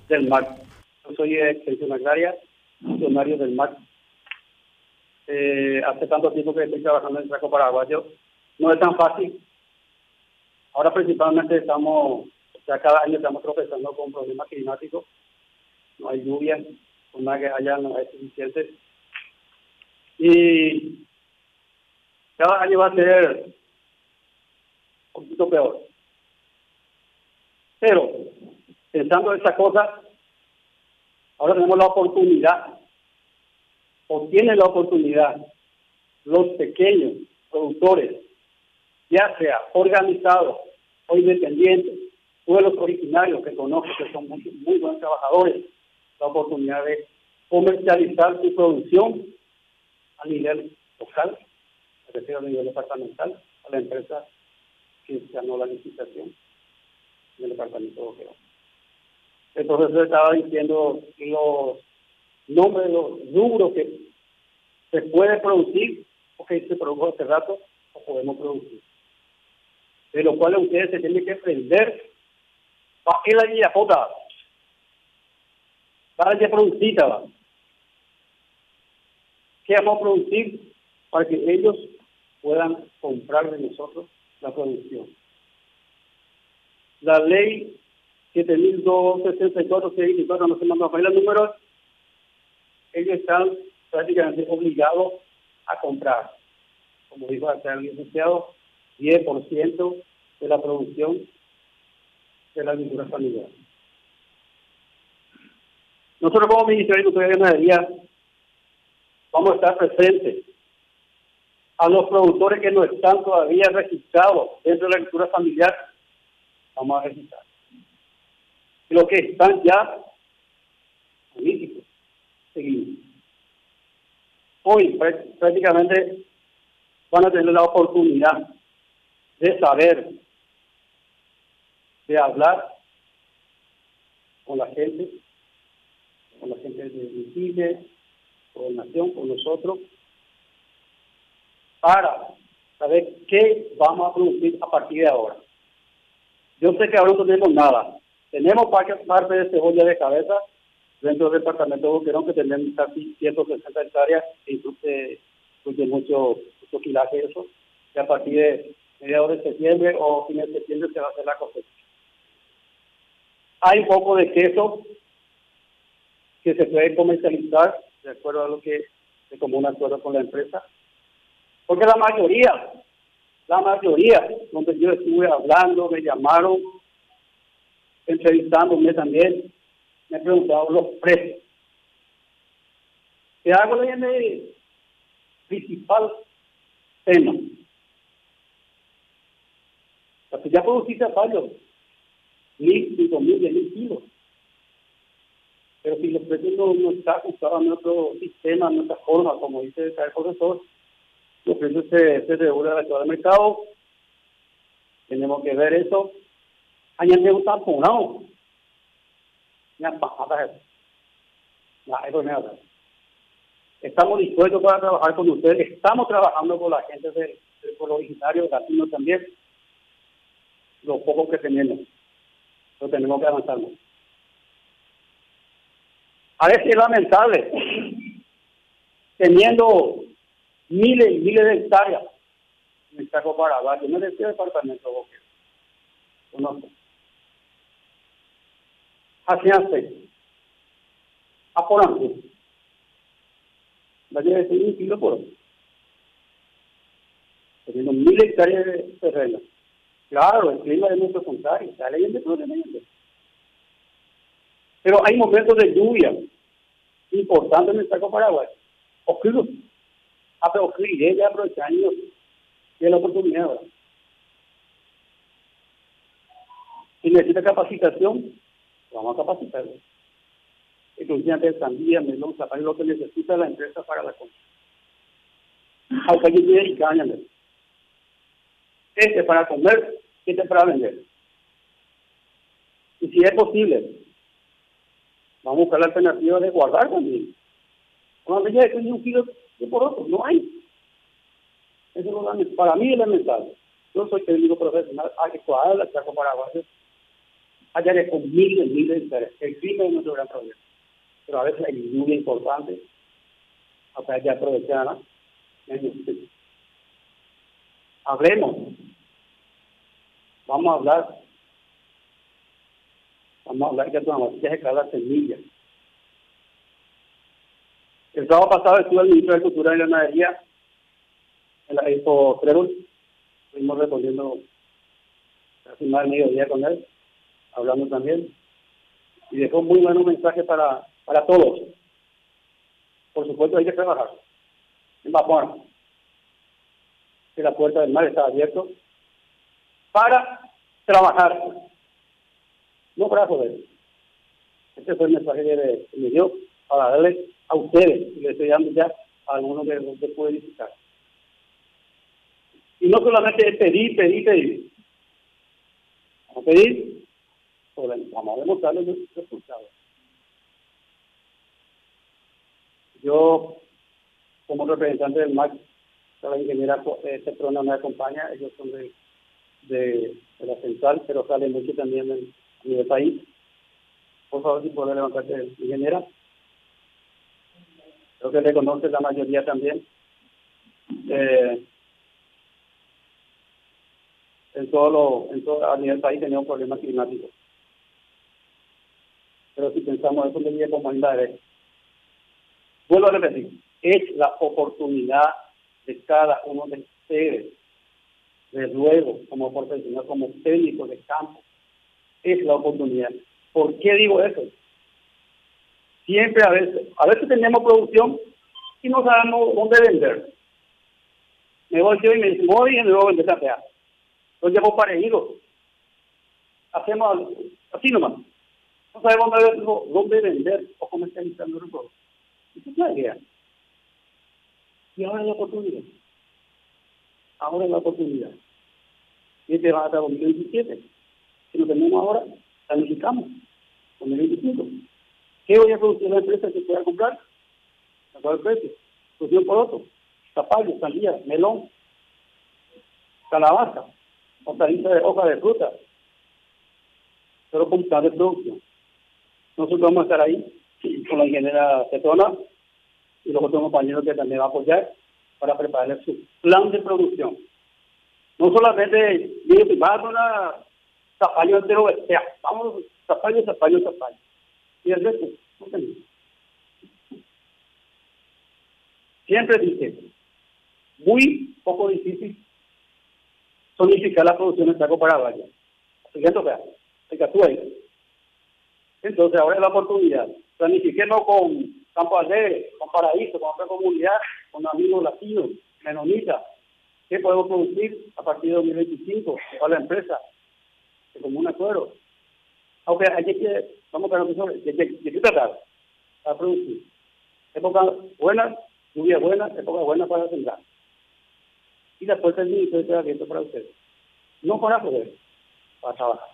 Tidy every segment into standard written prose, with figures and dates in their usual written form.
del mar. Yo soy de extensión agraria, funcionario del mar. Hace tanto tiempo que estoy trabajando en el Chaco paraguayo. No es tan fácil. Ahora principalmente cada año estamos tropezando con problemas climáticos. No hay lluvia, por más que haya, no es suficiente. Y cada año va a ser un poquito peor. Pero, pensando en esa cosa, ahora tenemos la oportunidad, o tienen la oportunidad, los pequeños productores, ya sea organizados o independientes, pueblos originarios que conozco que son muy buenos trabajadores, la oportunidad de comercializar su producción a nivel local, es decir, a nivel departamental, a la empresa que ganó la licitación del departamento de Boquerón. El profesor estaba diciendo los nombres de los rubros que se puede producir, o que se produjo hace rato, o podemos producir. De lo cual ustedes se tienen que aprender para que la guía jota, para que producir, ¿qué vamos a producir? Para que ellos puedan comprar de nosotros la producción. La ley 7.264, no se mandó a poner los números, ellos están prácticamente obligados a comprar, como dijo acá el licenciado, 10% de la producción de la agricultura familiar. Nosotros como Ministerio de Ganadería vamos a estar presentes a los productores que no están todavía registrados dentro de la agricultura familiar, vamos a registrar. Y los que están ya políticos, seguimos. Hoy prácticamente van a tener la oportunidad de saber, de hablar con la gente de Chile, con la Nación, con nosotros, para saber qué vamos a producir a partir de ahora. Yo sé que ahora no tenemos nada. Tenemos parte de cebolla de cabeza dentro del departamento de Boquerón, que tenemos casi 160 hectáreas, que incluye mucho quilaje eso, y a partir de mediados de septiembre o fines de septiembre se va a hacer la cosecha. Hay un poco de queso que se puede comercializar de acuerdo a lo que se común acuerdo con la empresa, porque la mayoría, donde yo estuve hablando, me llamaron, entrevistándome también, me preguntaron los precios. Te hago el principal tema. Porque ya produciste a fallo 1.000, 5.000, 10.000 kilos. Pero si los precios no están ajustados a nuestro sistema, a nuestra forma, como dice el profesor, los precios se regulan de todo el mercado. Tenemos que ver eso. Ayer me gusta poner estamos dispuestos para trabajar con ustedes. Estamos trabajando con la gente del pueblo originario, latino también. Lo poco que tenemos, pero tenemos que avanzar más. A veces es lamentable, teniendo miles y miles de hectáreas en el Chaco paraguayo, no es el departamento de Boquerón. Conozco. Hace Aporanco. Va a llegar a 1 kilo por hora. Teniendo 1.000 hectáreas de terreno. Claro, el clima es nuestro contrario, está leyendo todo el mundo. Pero hay momentos de lluvia importantes en el Chaco paraguayo. Oscuro. Pero oscuro, ya aprovechando de la oportunidad ahora. Si necesita capacitación, vamos a capacitarlo. Estudiantes de sandía, melón, zapallo, lo que necesita la empresa para la compra. Aunque yo quiera y cáñame. Este para comer, este para vender. Y si es posible, vamos a buscar la alternativa de guardar también. Cuando ya es 1 kilo de por otro, no hay. Eso no da, para mí es lamentable. Yo soy técnico profesional adecuado del Chaco paraguayo. allá que con miles de intereses. El crimen es nuestro gran problema. Pero a veces hay lluvia importante, hasta hay que aprovecharla. Hablemos. Vamos a hablar que tomamos que cada semilla. El sábado pasado estuve el ministro de Cultura y Ganadería en la Expo Trébol. Estuvimos respondiendo casi más de mediodía con él, hablando también, y dejó muy buenos mensajes para todos. Por supuesto hay que trabajar en vapor, que la puerta del mar está abierta para trabajar, no para joder. Este fue el mensaje que me dio para darle a ustedes, y le estoy dando ya a algunos que usted puede visitar. Y no solamente es pedir. Vamos a pedir, vamos a demostrarles los resultados. Yo, como representante del MAC, la ingeniera Petrona me acompaña, ellos son de la central, pero sale mucho también en el país. Por favor, si puede levantarse, ingeniera. Creo que reconoce la mayoría también. A nivel país tenemos problemas climáticos. Pero si pensamos eso, le diría como indagar. Vuelvo a repetir, es la oportunidad de cada uno de ustedes, de luego, como profesional, como técnico de campo, es la oportunidad. ¿Por qué digo eso? Siempre a veces tenemos producción y no sabemos dónde vender. Me voy yo y me dice, muy bien, me voy a vender esta pedazo. Lo llevo parejido. Hacemos así nomás. No sabemos dónde vender o comercializando el producto. Esa es la idea. Y ahora es la oportunidad. Y este va hasta 2027. Si lo tenemos ahora, planificamos. 2025. ¿Qué voy a producir la empresa que pueda comprar? ¿A cuál precio? Producción por otro. Zapallo, sandía, melón, calabaza, hortaliza de hoja de fruta. Pero con plan de producción. Nosotros vamos a estar ahí con la ingeniera Petrona y los otros compañeros que también va a apoyar para preparar su plan de producción. No solamente va a una zapallo entero, vamos zapallo. Y el resto, no tenemos. Siempre dice, muy poco difícil zonificar la producción en Chaco Paraguay. Siguiente, hay que actuar. Entonces, ahora es la oportunidad. Planifiquemos con Campo Alegre, con Paraíso, con otra comunidad, con amigos latinos, menonitas. ¿Qué podemos producir a partir de 2025 para la empresa? De común acuerdo. Aunque hay que, vamos a ver de qué tratar para producir. Época buena, lluvia buena, época buena para sembrar. Y la puerta del ministerio está abierta para ustedes. No para poder, para trabajar.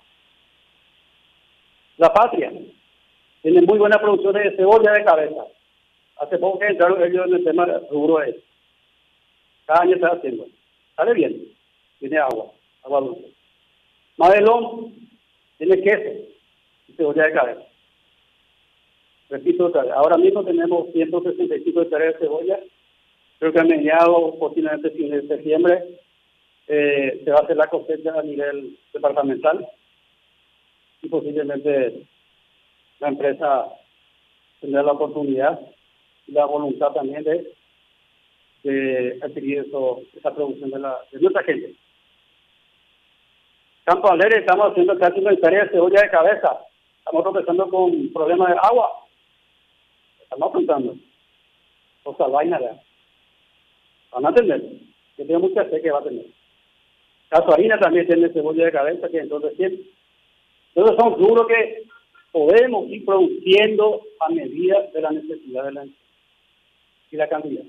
La Patria tiene muy buena producción de cebolla de cabeza. Hace poco que entraron ellos en el tema rubro de eso. Cada año está haciendo. Sale bien. Tiene agua dulce. Madelón tiene queso y cebolla de cabeza. Repito otra vez, ahora mismo tenemos 165 hectáreas de cebolla. Creo que a mediados, posiblemente fin de septiembre, se va a hacer la cosecha a nivel departamental y posiblemente la empresa tendrá la oportunidad y la voluntad también de adquirir esa producción de nuestra gente. Campo Alegre estamos haciendo casi una hectárea de cebolla de cabeza. Estamos tropezando con problemas de agua. Estamos afrontando. Cosas vainas, ¿verdad? Van a tener. Yo tengo mucha fe que va a tener. Casuarina también tiene cebolla de cabeza, que entonces tiene. Entonces son seguros que podemos ir produciendo a medida de la necesidad de la empresa y la cantidad.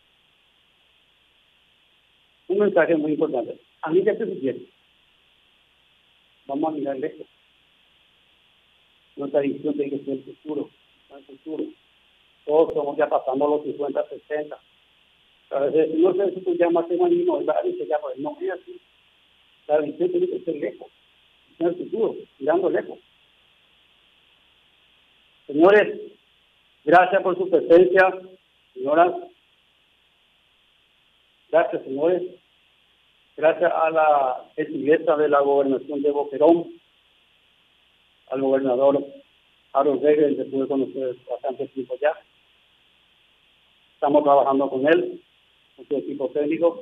Un mensaje muy importante. A mí ya se sugiere. Vamos a mirar lejos. Nuestra visión tiene que ser el futuro. El futuro. Todos estamos ya pasando los 50, 60. A veces, no sé si tú llamas a un niño, dice ya, pues no es así. La visión tiene que ser lejos. En el futuro, mirando lejos. Señores, gracias por su presencia, señoras. Gracias, señores. Gracias a la gentileza de la gobernación de Boquerón, al gobernador Harold Reyes, que pude conocer bastante tiempo ya. Estamos trabajando con él, con su equipo técnico.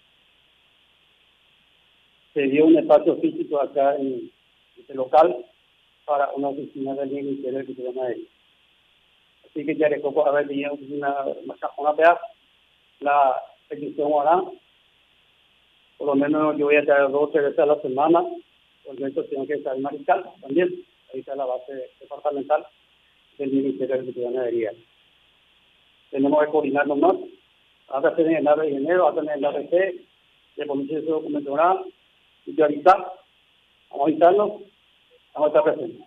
Se dio un espacio físico acá en este local para una oficina de línea interior que se llama él. Así que ya le tocó haber tenido una pedazo. La petición hará, por lo menos yo voy a traer 2 o 3 veces a la semana, por el resto tengo que estar en Mariscal también. Ahí está la base departamental del Ministerio de Ganadería. Tenemos que coordinarnos más. Ahora tener el ABE de dinero, ahora tener el ABC, de policía de documento oral, y de avisar, vamos a avisarnos, vamos a estar presentes.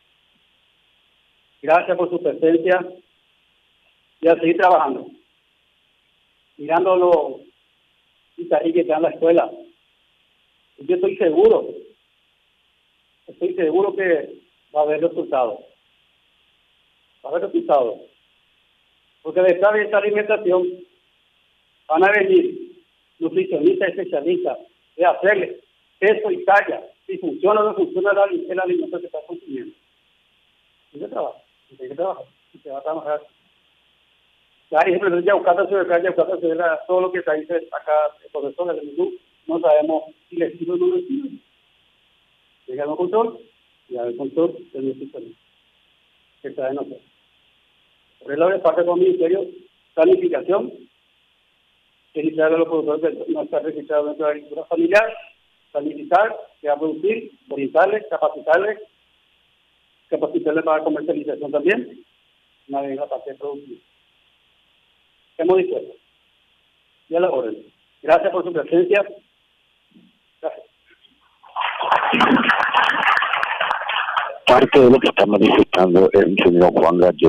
Gracias por su presencia y a seguir trabajando. Mirando los ahí que están en la escuela. Yo estoy seguro que va a haber resultados. Va a haber resultados. Porque detrás de esta alimentación van a venir nutricionistas especialistas de hacerle peso y talla, si funciona o no funciona el alimento que está consumiendo. ¿Y qué trabaja? ¿Y qué trabaja? Y se va a trabajar. Ya, ejemplo, todo lo que se dice acá, el profesor del menú, no sabemos si le sirve o no le sirve. Llega el control, y al control del nutricionista, que está de nosotros. Por el lado de parte del Ministerio, planificación, registrar a los productores que no están registrados dentro de la agricultura familiar, planificar, que va a producir, orientarles, capacitarles para comercialización también, una vez la parte productiva. Hemos dispuesto. Ya la orden. Gracias por su presencia. Gracias. Parte de lo que está manifestando el señor Juan Gallo.